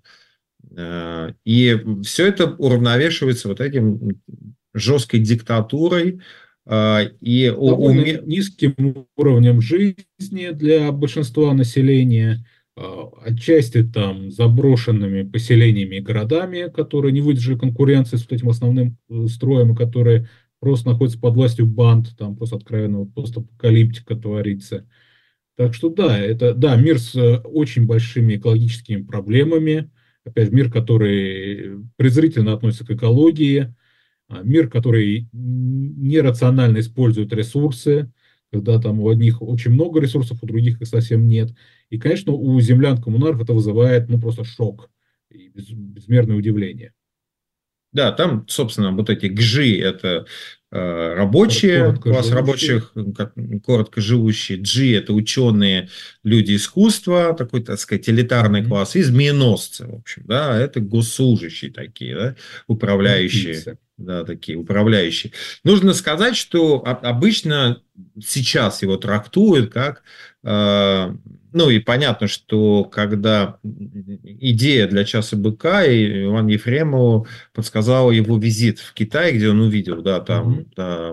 S2: Э, И все это уравновешивается вот этим жесткой диктатурой, э, и у,
S3: Довольно
S2: уме-
S3: низким уровнем жизни для большинства населения, а, отчасти там заброшенными поселениями и городами, которые не выдержали конкуренции с вот этим основным э, строем, и которые просто находятся под властью банд, там просто откровенного постапокалиптика творится. Так что да, это да, мир с э, очень большими экологическими проблемами, опять же, мир, который презрительно относится к экологии, а, мир, который нерационально использует ресурсы, когда там у одних очень много ресурсов, у других их совсем нет. И, конечно, у землян-коммунаров это вызывает ну, просто шок и без- безмерное удивление.
S2: Да, там, собственно, вот эти гжи – это э,
S3: Кор-
S2: рабочие,
S3: Коротко
S2: класс
S3: живущие.
S2: рабочих, как- коротко живущие. Джи – это ученые, люди искусства, такой, так сказать, элитарный
S3: Мгм.
S2: класс. И змееносцы, в общем, да, это госслужащие такие, да, управляющие.
S3: Партийцы.
S2: Да, такие управляющие. Нужно сказать, что о- обычно сейчас его трактуют как э, ну и понятно, что когда идея для «Часа быка» и Иван Ефремову подсказал его визит в Китай, где он увидел, да, там,
S3: Мгм.
S2: да,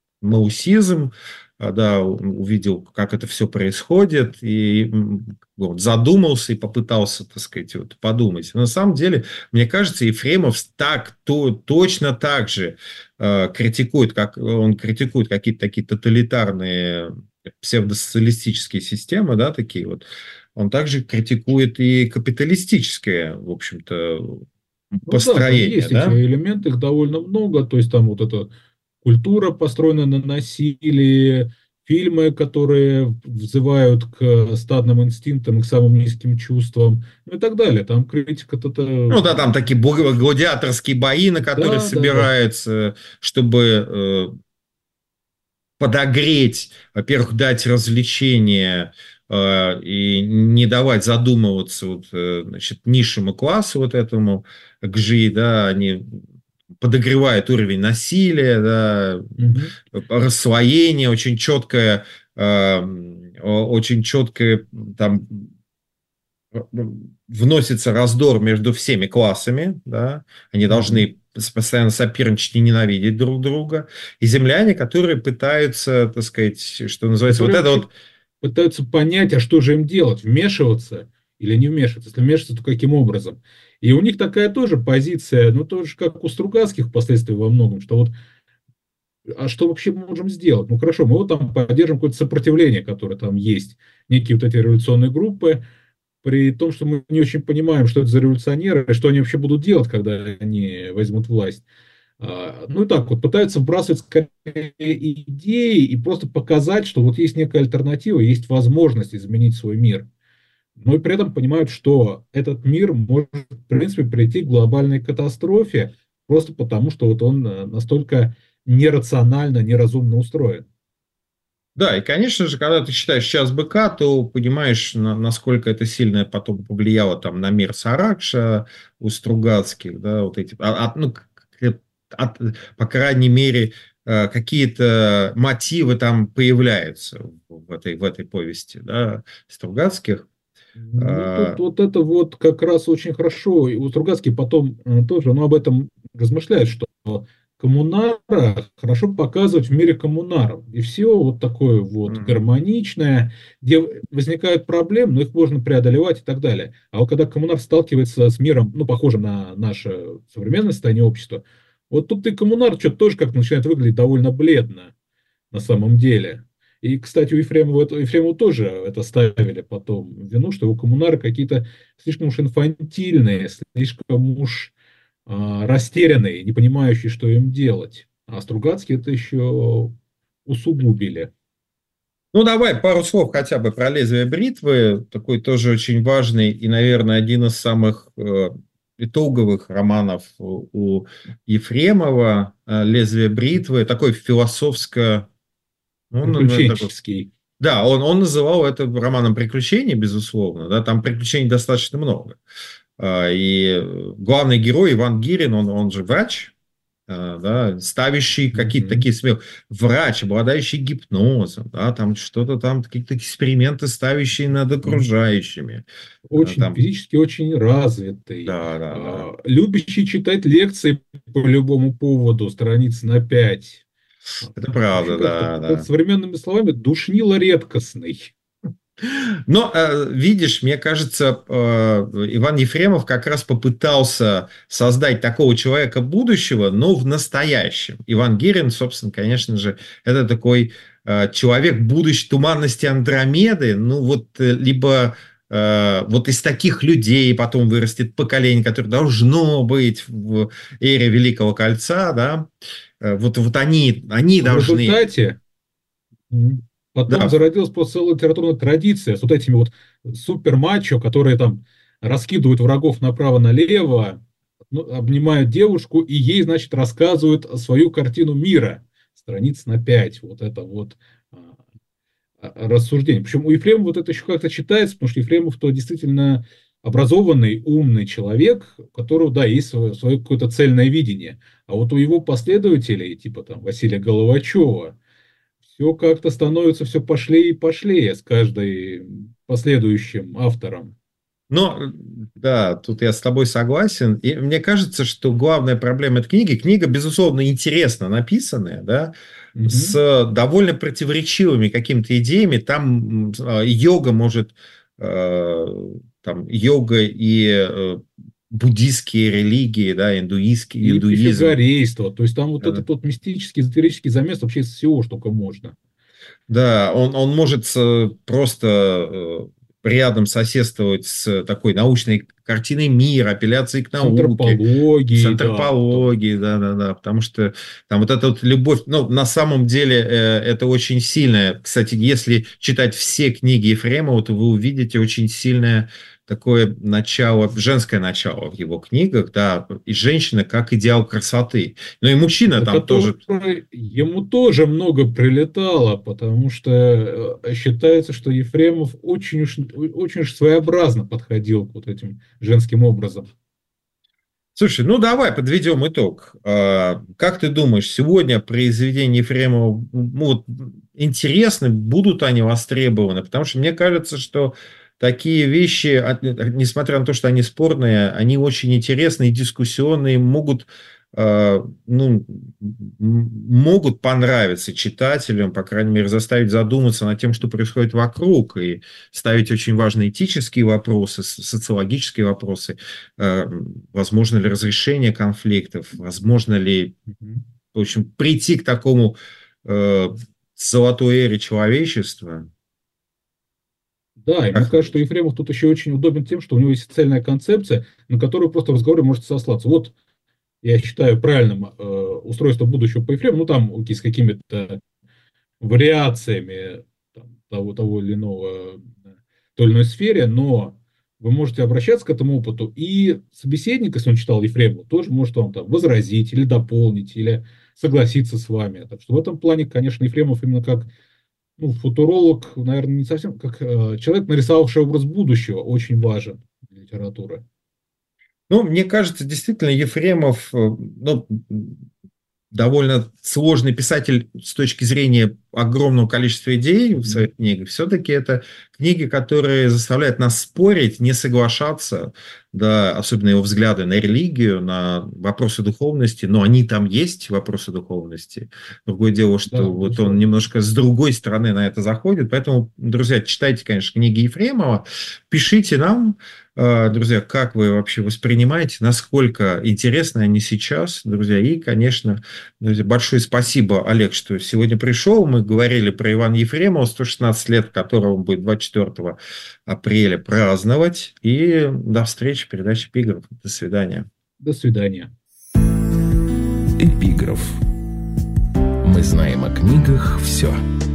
S2: маусизм, а, да, увидел, как это все происходит, и м, вот, задумался и попытался, так сказать, вот, подумать. Но на самом деле, мне кажется, Ефремов так, то, точно так же э, критикует, как он критикует какие-то такие тоталитарные псевдосоциалистические системы, да, такие вот. Он также критикует и капиталистическое, в общем-то,
S3: Ну да, там
S2: построение,
S3: есть эти
S2: да?
S3: элементы, их довольно много, то есть там вот эта культура, построенная на насилии, фильмы, которые взывают к стадным инстинктам, к самым низким чувствам, ну и так далее. Там критика-то...
S2: Ну да, там такие бу- гладиаторские бои, на которые
S3: Да, да, да.
S2: собираются, чтобы э, подогреть, во-первых, дать развлечения э, и не давать задумываться вот, э, значит, низшему классу вот этому ГЖИ, да, они подогревают уровень насилия, да,
S3: Мгм.
S2: рассвоение, очень четкое, э, очень четкое там вносится раздор между всеми классами, да, они
S3: Мгм.
S2: должны постоянно соперничать и ненавидеть друг друга, и земляне, которые пытаются, так сказать, что называется, вот
S3: Которые
S2: это
S3: вообще
S2: вот,
S3: пытаются понять, а что же им делать, вмешиваться или не вмешиваться. Если вмешиваться, то каким образом? И у них такая тоже позиция, ну, тоже как у Стругацких впоследствии во многом, что вот а что вообще мы можем сделать? Ну хорошо, мы вот там поддержим какое-то сопротивление, которое там есть, некие вот эти революционные группы, при том, что мы не очень понимаем, что это за революционеры, и что они вообще будут делать, когда они возьмут власть. А, Ну и так вот, пытаются вбрасывать скорее идеи и просто показать, что вот есть некая альтернатива, есть возможность изменить свой мир. Но и при этом понимают, что этот мир может, в принципе, прийти к глобальной катастрофе, просто потому, что вот он э, настолько нерационально, неразумно устроен.
S2: Да, и, конечно же, когда ты читаешь «Час быка», то понимаешь, на- насколько это сильно потом повлияло там на мир Саракша у Стругацких, да, вот эти, а- а, ну, к- к- от- по крайней мере, э, какие-то мотивы там появляются в этой, в этой повести, да, Стругацких.
S3: Ну, тут
S2: А,
S3: вот это вот как раз очень хорошо. И вот Стругацкий потом э, тоже, ну, об этом размышляет, что коммунара хорошо показывать в мире коммунаров. И все вот такое вот
S2: м.
S3: гармоничное, где возникают проблемы, но их можно преодолевать и так далее. А вот когда коммунар сталкивается с миром, ну, похожим на наше современное состояние общества, вот тут и коммунар что-то тоже как-то начинает выглядеть довольно бледно на самом деле. И, кстати, у Ефремова, это- Ефремову тоже это ставили потом в вину, что его коммунары какие-то слишком уж инфантильные, слишком уж а, растерянные, не понимающие, что им делать. А Стругацкие это еще усугубили.
S2: Ну, давай пару слов хотя бы про «Лезвие бритвы». Такой тоже очень важный и, наверное, один из самых э, итоговых романов у, у Ефремова. э, «Лезвие бритвы». Такой философско... ну, Он, он такой-
S3: Приключенческий.
S2: да, он, он называл это романом приключений, безусловно. Да, там приключений достаточно много. А, И главный герой Иван Гирин, он, он же врач, а, да, ставящий какие-то
S3: Мгм.
S2: такие смелые, врач, обладающий гипнозом, да, там что-то там, какие-то эксперименты, ставящие над
S3: Мгм.
S2: окружающими, а,
S3: Очень
S2: там,
S3: физически очень развитый,
S2: да, да, да,
S3: а, любящий читать лекции по любому поводу, страниц на пять.
S2: это
S3: В общем,
S2: правда,
S3: как-то
S2: да,
S3: как
S2: да.
S3: современными словами душнило редкостный.
S2: Но, э, видишь, мне кажется, э, Иван Ефремов как раз попытался создать такого человека будущего, но в настоящем. Иван Гирин, собственно, конечно же, это такой э, человек будущей туманности Андромеды, ну вот э, либо э, вот из таких людей потом вырастет поколение, которое должно быть в эре Великого Кольца, да, Э, вот, вот они, они
S3: А в
S2: должны,
S3: результате м, потом
S2: да.
S3: зародилась просто целая литературная традиция с вот этими вот супер-мачо, которые там раскидывают врагов направо-налево, ну, обнимают девушку и ей, значит, рассказывают свою картину мира. Страниц на пять. Вот это вот а, а, рассуждение. Причем у Ефремова вот это еще как-то читается, потому что Ефремов то действительно образованный, умный человек, у которого, да, есть свое, свое какое-то цельное видение. А вот у его последователей, типа там Василия Головачева, все как-то становится все пошлее и пошлее с каждой последующим автором.
S2: Но, да, тут я с тобой согласен. И мне кажется, что главная проблема этой книги, книга, безусловно, интересно написанная, да,
S3: Мгм.
S2: с довольно противоречивыми какими-то идеями. Там м, э, йога может, э, там, йога и э, буддийские религии, да, индуистский,
S3: И
S2: индуизм.
S3: пифагорейство. То есть там вот
S2: э,
S3: этот вот мистический, эзотерический замес вообще из всего, что только можно.
S2: Да, он, он может э, просто э, рядом соседствовать с такой научной картиной мира, апелляцией к
S3: С
S2: науке, с
S3: антропологией, да. То-
S2: антропологией, да-да-да, потому что там вот эта вот любовь, ну, на самом деле э, это очень сильное, кстати, если читать все книги Ефремова, то вы увидите очень сильное такое начало, женское начало в его книгах, да, и женщина как идеал красоты. Но и мужчина
S3: за
S2: там тоже.
S3: которой ему тоже много прилетало, потому что э, считается, что Ефремов очень уж, очень уж своеобразно подходил к вот этим женским образом.
S2: Слушай, ну давай подведем итог. А, Как ты думаешь, сегодня произведения Ефремова, ну, вот, интересны, будут они востребованы? Потому что мне кажется, что такие вещи, от- несмотря на то, что они спорные, они очень интересные, дискуссионные, могут, а, ну, м- могут понравиться читателям, по крайней мере, заставить задуматься над тем, что происходит вокруг, и ставить очень важные этические вопросы, с- социологические вопросы. Э, Возможно ли разрешение конфликтов, возможно ли,
S3: Мгм.
S2: в общем, прийти к такому э, золотой эре человечества.
S3: Да, и мне
S2: Как
S3: кажется, что
S2: думаешь?
S3: Ефремов тут еще очень удобен тем, что у него есть цельная концепция, на которую просто в разговоре можете сослаться. Вот я считаю правильным э, устройство будущего по Ефремову, ну там окей, с какими-то вариациями там, того, того или иного, э, той или иной сфере, но вы можете обращаться к этому опыту, и собеседник, если он читал Ефремова, тоже может вам там возразить или дополнить, или согласиться с вами. Так что в этом плане, конечно, Ефремов именно как ну, футуролог, наверное, не совсем, как э, человек, нарисовавший образ будущего, очень важен для литературы.
S2: Ну, мне кажется, действительно, Ефремов, ну, довольно сложный писатель с точки зрения огромного количества идей в своих книгах. Все-таки это книги, которые заставляют нас спорить, не соглашаться, да, особенно его взгляды на религию, на вопросы духовности, но они там есть, вопросы духовности. Другое дело, что
S3: Да,
S2: вот
S3: безусловно.
S2: он немножко с другой стороны на это заходит, поэтому, друзья, читайте, конечно, книги Ефремова, пишите нам, друзья, как вы вообще воспринимаете, насколько интересны они сейчас, друзья, и, конечно, друзья, большое спасибо, Олег, что сегодня пришел, мы говорили про Ивана Ефремова, сто шестнадцать лет, которого будет двадцать четвёртого апреля праздновать, и до встречи в передаче «Эпиграф». До свидания.
S3: До свидания.
S1: Эпиграф. Мы знаем о книгах все.